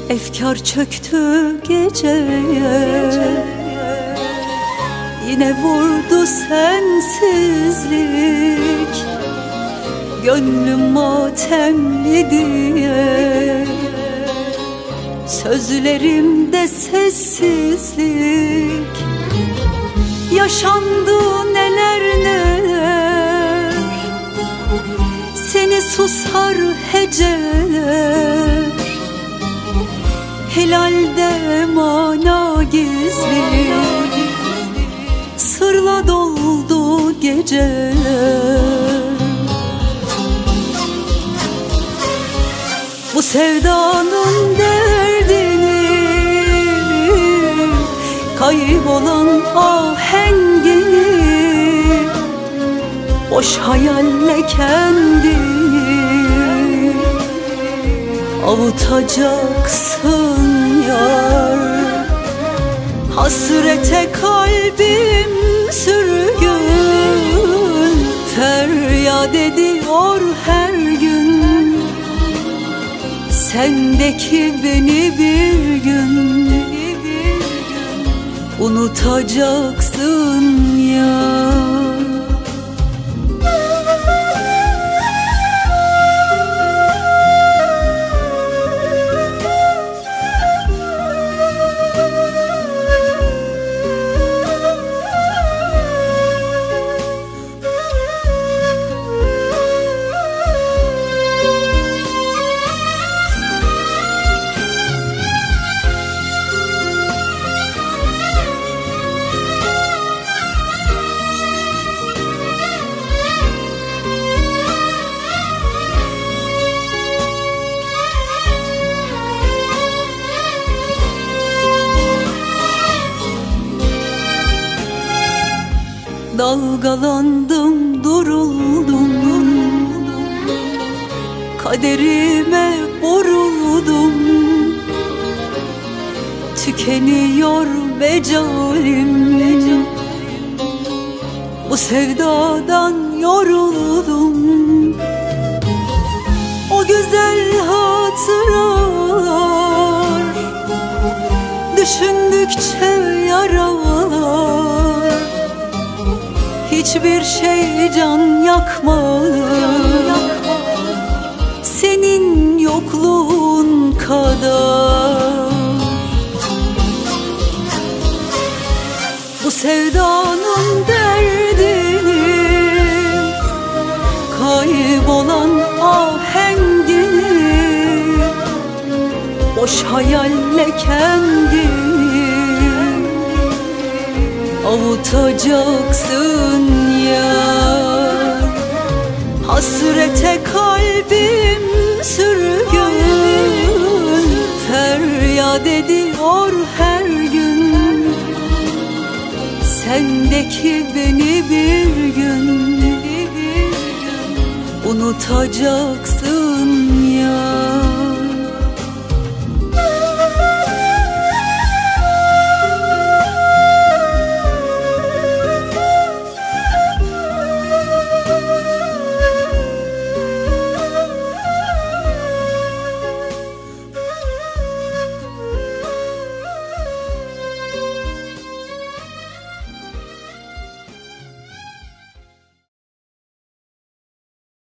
Efkar çöktü geceye, yine vurdu sensizlik. Gönlüm matemli diye, sözlerimde sessizlik. Yaşandı neler neler, seni susar heceler. Hilalde mana gizli, sırla doldu geceler. Bu sevdanın derdini, kaybolan ahengini, boş hayalle kendini avutacaksın yar. Hasrete kalbim sürgün, feryat ediyor her gün. Sendeki beni bir gün unutacaksın ya. Dalgalandım, duruldum, kaderime vuruldum. Tükeniyor mecalim, bu sevdadan yoruldum. O güzel hatıralar düşündükçe yaralar. Hiçbir şey can yakmadı senin yokluğun kadar. Bu sevdanın derdini, kaybolan ahengini, boş hayalle kendini avutacaksın yar. Hasrete kalbim sürgün, feryat ediyor her gün. Sendeki beni bir gün unutacaksın yar.